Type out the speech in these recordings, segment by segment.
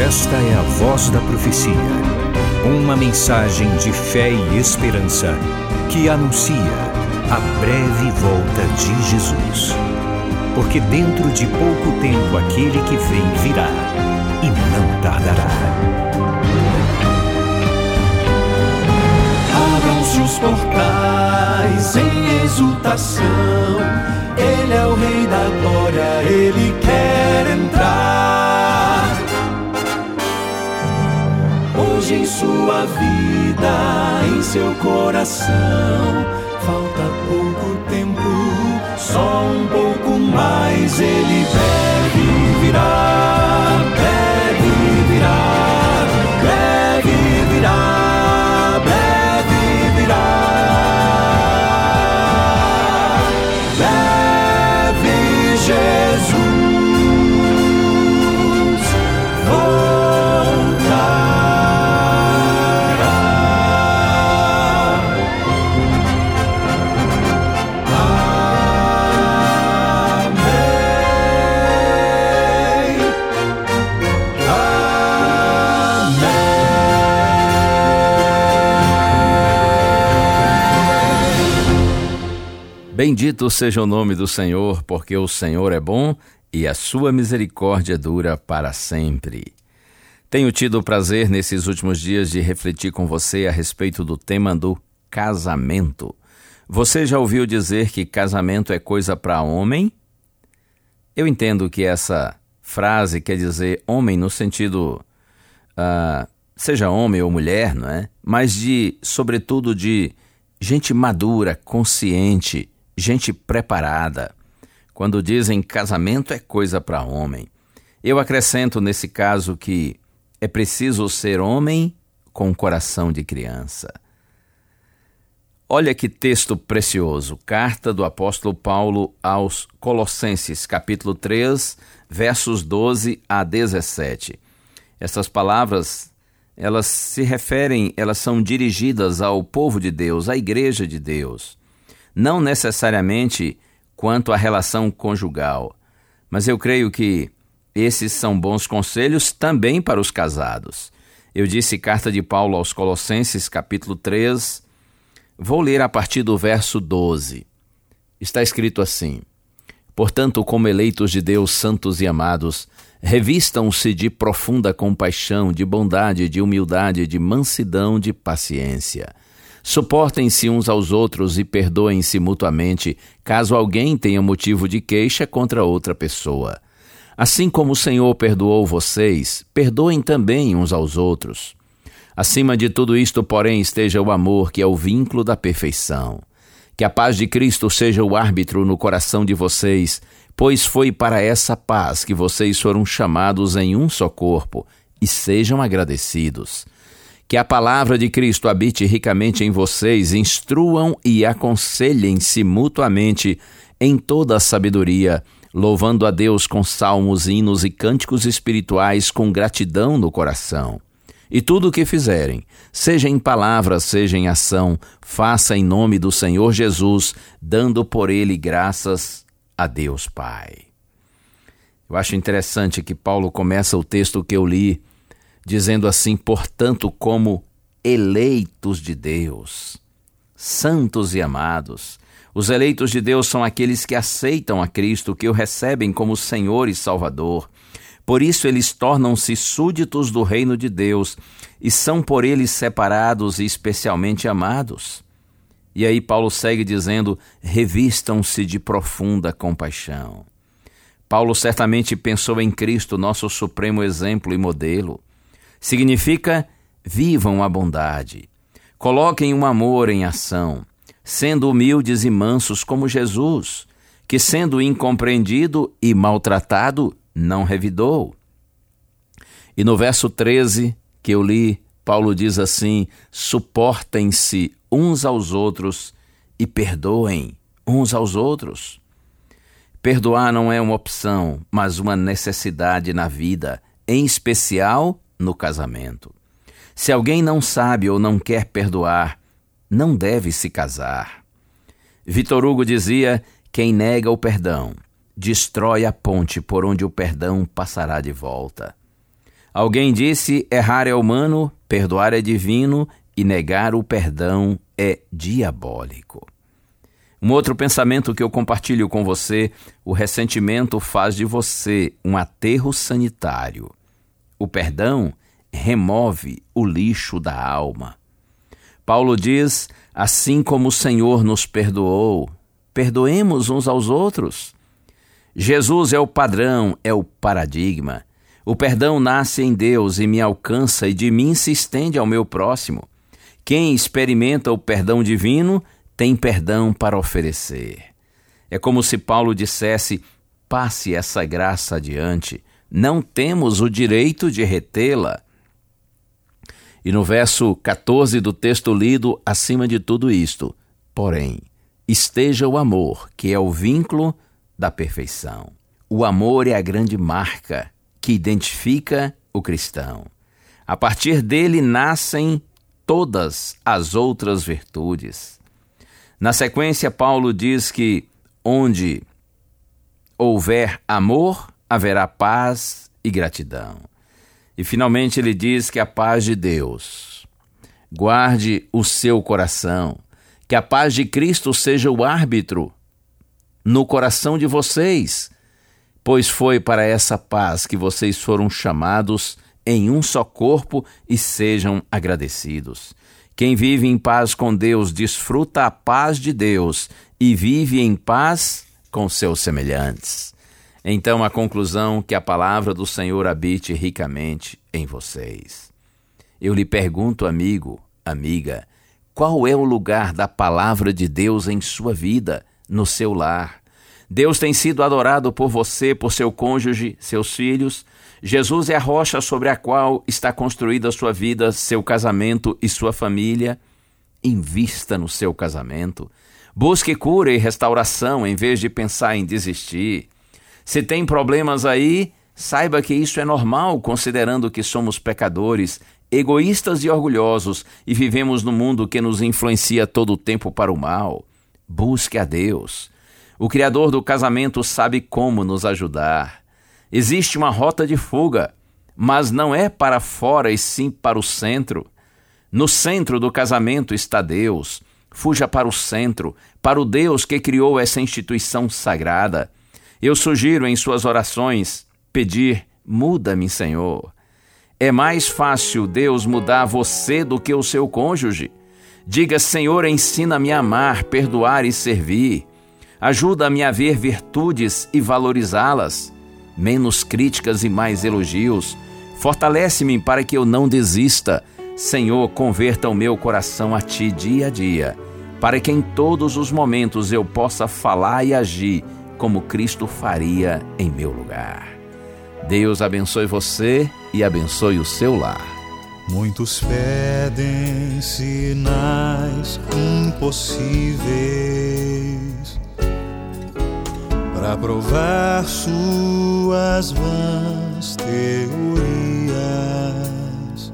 Esta é a Voz da Profecia, uma mensagem de fé e esperança que anuncia a breve volta de Jesus. Porque dentro de pouco tempo aquele que vem virá e não tardará. Abram-se os portais em exultação, Ele é o Rei da Glória, Ele quer entrar. Hoje em sua vida, em seu coração, falta pouco tempo, só um pouco mais. Ele deve virar, deve virar, deve virar, deve virar. Deve Jesus Bendito seja o nome do Senhor, porque o Senhor é bom e a sua misericórdia dura para sempre. Tenho tido o prazer nesses últimos dias de refletir com você a respeito do tema do casamento. Você já ouviu dizer que casamento é coisa para homem? Eu entendo que essa frase quer dizer homem no sentido, seja homem ou mulher, não é? Mas sobretudo de gente madura, consciente, gente preparada. Quando dizem casamento é coisa para homem, eu acrescento nesse caso que é preciso ser homem com coração de criança. Olha que texto precioso, carta do apóstolo Paulo aos Colossenses, capítulo 3, versos 12 a 17. Essas palavras, elas são dirigidas ao povo de Deus, à igreja de Deus. Não necessariamente quanto à relação conjugal, mas eu creio que esses são bons conselhos também para os casados. Eu disse carta de Paulo aos Colossenses, capítulo 3, vou ler a partir do verso 12. Está escrito assim: Portanto, como eleitos de Deus, santos e amados, revistam-se de profunda compaixão, de bondade, de humildade, de mansidão, de paciência. Suportem-se uns aos outros e perdoem-se mutuamente, caso alguém tenha motivo de queixa contra outra pessoa. Assim como o Senhor perdoou vocês, perdoem também uns aos outros. Acima de tudo isto, porém, esteja o amor, que é o vínculo da perfeição. Que a paz de Cristo seja o árbitro no coração de vocês, pois foi para essa paz que vocês foram chamados em um só corpo, e sejam agradecidos. Que a palavra de Cristo habite ricamente em vocês, instruam e aconselhem-se mutuamente em toda a sabedoria, louvando a Deus com salmos, hinos e cânticos espirituais com gratidão no coração. E tudo o que fizerem, seja em palavra, seja em ação, faça em nome do Senhor Jesus, dando por ele graças a Deus Pai. Eu acho interessante que Paulo começa o texto que eu li dizendo assim: portanto, como eleitos de Deus, santos e amados. Os eleitos de Deus são aqueles que aceitam a Cristo, que o recebem como Senhor e Salvador. Por isso eles tornam-se súditos do reino de Deus e são por ele separados e especialmente amados. E aí Paulo segue dizendo: revistam-se de profunda compaixão. Paulo certamente pensou em Cristo, nosso supremo exemplo e modelo. Significa: vivam a bondade, coloquem o amor em ação, sendo humildes e mansos como Jesus, que sendo incompreendido e maltratado, não revidou. E no verso 13 que eu li, Paulo diz assim: suportem-se uns aos outros e perdoem uns aos outros. Perdoar não é uma opção, mas uma necessidade na vida, em especial no casamento. Se alguém não sabe ou não quer perdoar, não deve se casar. Victor Hugo dizia: quem nega o perdão destrói a ponte por onde o perdão passará de volta. Alguém disse: errar é humano, perdoar é divino e negar o perdão é diabólico. Um outro pensamento que eu compartilho com você: o ressentimento faz de você um aterro sanitário. O perdão remove o lixo da alma. Paulo diz: assim como o Senhor nos perdoou, perdoemos uns aos outros. Jesus é o padrão, é o paradigma. O perdão nasce em Deus e me alcança, e de mim se estende ao meu próximo. Quem experimenta o perdão divino tem perdão para oferecer. É como se Paulo dissesse: passe essa graça adiante, não temos o direito de retê-la. E no verso 14 do texto lido, acima de tudo isto, porém, esteja o amor, que é o vínculo da perfeição. O amor é a grande marca que identifica o cristão. A partir dele nascem todas as outras virtudes. Na sequência, Paulo diz que onde houver amor, haverá paz e gratidão. E finalmente ele diz que a paz de Deus guarde o seu coração, que a paz de Cristo seja o árbitro no coração de vocês, pois foi para essa paz que vocês foram chamados em um só corpo, e sejam agradecidos. Quem vive em paz com Deus desfruta a paz de Deus e vive em paz com seus semelhantes. Então, a conclusão: que a palavra do Senhor habite ricamente em vocês. Eu lhe pergunto, amigo, amiga, qual é o lugar da palavra de Deus em sua vida, no seu lar? Deus tem sido adorado por você, por seu cônjuge, seus filhos. Jesus é a rocha sobre a qual está construída a sua vida, seu casamento e sua família. Invista no seu casamento. Busque cura e restauração em vez de pensar em desistir. Se tem problemas aí, saiba que isso é normal, considerando que somos pecadores, egoístas e orgulhosos, e vivemos num mundo que nos influencia todo o tempo para o mal. Busque a Deus. O Criador do casamento sabe como nos ajudar. Existe uma rota de fuga, mas não é para fora e sim para o centro. No centro do casamento está Deus. Fuja para o centro, para o Deus que criou essa instituição sagrada. Eu sugiro em suas orações pedir: muda-me, Senhor. É mais fácil Deus mudar você do que o seu cônjuge. Diga: Senhor, ensina-me a amar, perdoar e servir. Ajuda-me a ver virtudes e valorizá-las. Menos críticas e mais elogios. Fortalece-me para que eu não desista. Senhor, converta o meu coração a Ti dia a dia, para que em todos os momentos eu possa falar e agir como Cristo faria em meu lugar. Deus abençoe você e abençoe o seu lar. Muitos pedem sinais impossíveis para provar suas vãs teorias.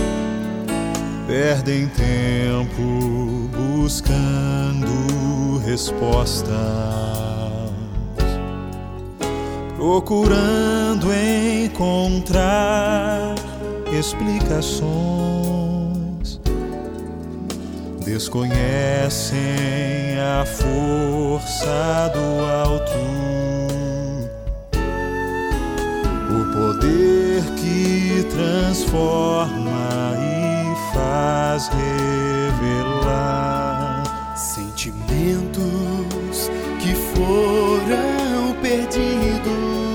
Perdem tempo buscando respostas, procurando encontrar explicações. Desconhecem a força do alto, o poder que transforma e faz revelar sentimentos que foram perdidos,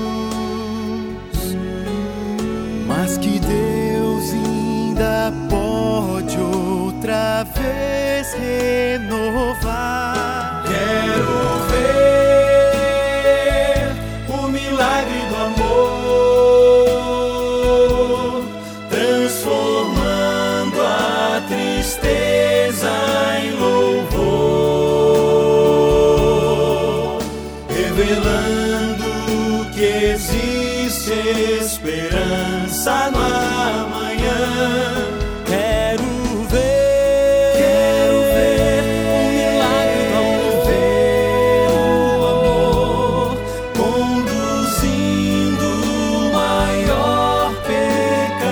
mas que Deus ainda pode outra vez renovar. Quero ver o milagre do amor, transformando a tristeza em louvor, revelando que existe esperança no amanhã. Quero ver o milagre do amor, conduzindo o maior pecador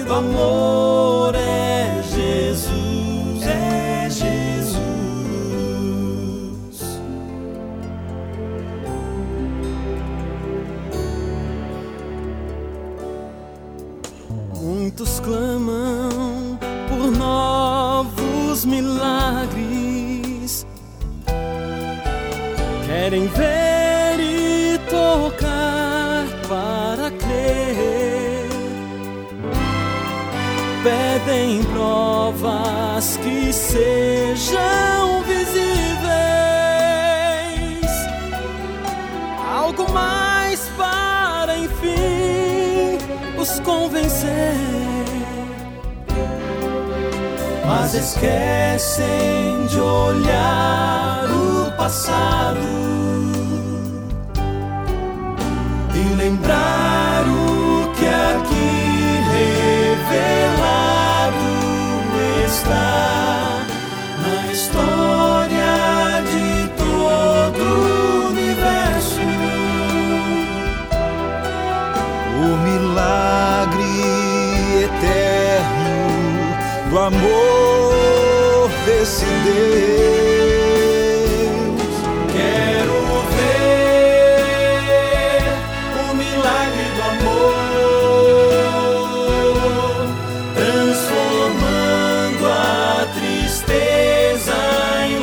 milagre do amor é Jesus, é Jesus. Muitos clamam por novos milagres, querem ver e tocar para crer, pedem provas que sejam visíveis, algo mais para enfim os convencer, mas esquecem de olhar o passado e lembrar o que aqui revelado está na história de todo o universo. O milagre eterno do amor desse Deus. Quero ver o milagre do amor, transformando a tristeza em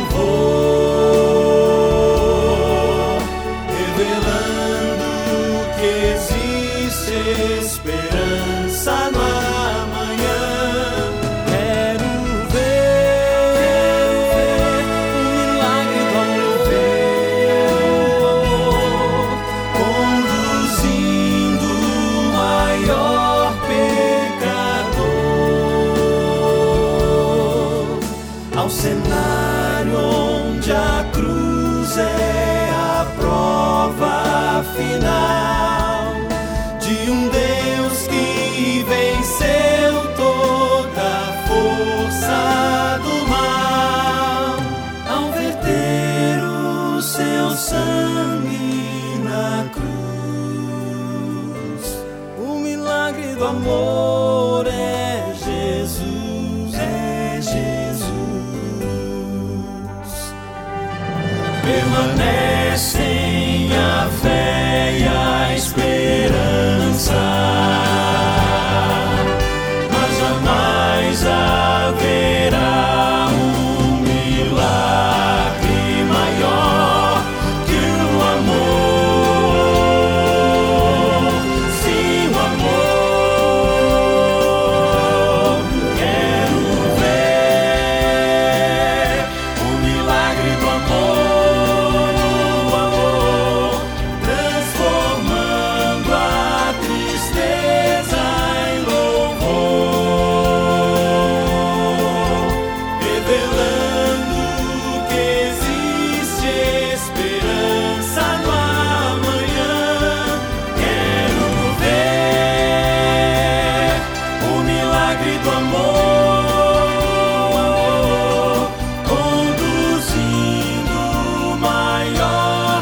louvor, revelando que existe esperança no amanhã. Quero ver o milagre do amor, conduzindo o maior pecador ao cenário onde a cruz é a prova final de um Deus que venceu toda a força do mal ao verter o seu sangue na cruz. O milagre do amor é Jesus, é Jesus. Permanecem a fé e a esperança, mas jamais haverá um milagre maior que o amor. Sim, o amor. Quero ver o milagre do amor, transformando a tristeza em louvor, revelando que existe esperança no amanhã. Quero ver o milagre do amor, conduzindo o maior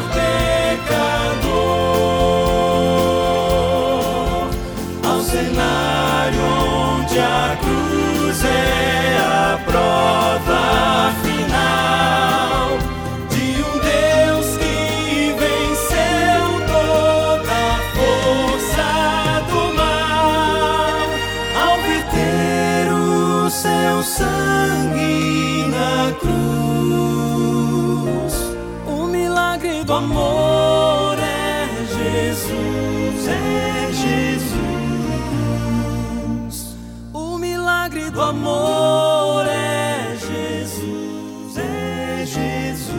pecador ao cenário onde a cruz é a prova final de um Deus que venceu toda a força do mal ao verter o seu sangue na cruz. O milagre do amor é Jesus, é Jesus. O milagre do amor é Jesus, é Jesus.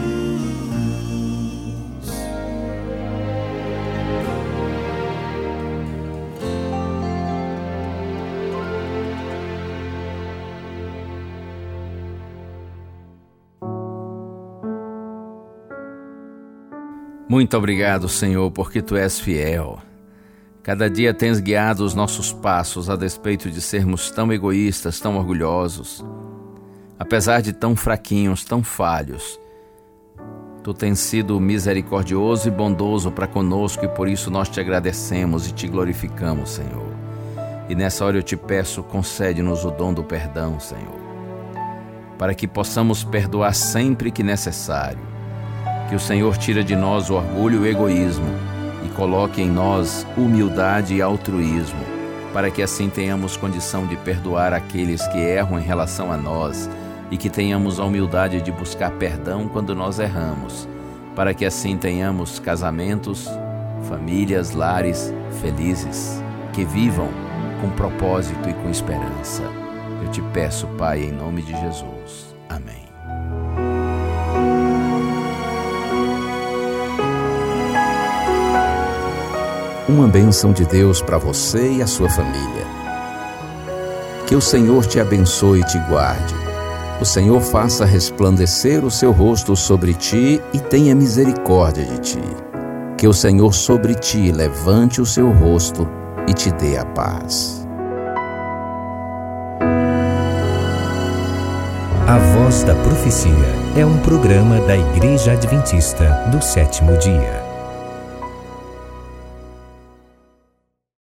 Muito obrigado, Senhor, porque Tu és fiel. Cada dia tens guiado os nossos passos a despeito de sermos tão egoístas, tão orgulhosos. Apesar de tão fraquinhos, tão falhos, Tu tens sido misericordioso e bondoso para conosco e por isso nós te agradecemos e te glorificamos, Senhor. E nessa hora eu te peço, concede-nos o dom do perdão, Senhor, para que possamos perdoar sempre que necessário. Que o Senhor tire de nós o orgulho e o egoísmo e coloque em nós humildade e altruísmo, para que assim tenhamos condição de perdoar aqueles que erram em relação a nós e que tenhamos a humildade de buscar perdão quando nós erramos, para que assim tenhamos casamentos, famílias, lares felizes, que vivam com propósito e com esperança. Eu te peço, Pai, em nome de Jesus. Amém. Uma bênção de Deus para você e a sua família. Que o Senhor te abençoe e te guarde. O Senhor faça resplandecer o seu rosto sobre ti e tenha misericórdia de ti. Que o Senhor sobre ti levante o seu rosto e te dê a paz. A Voz da Profecia é um programa da Igreja Adventista do Sétimo Dia.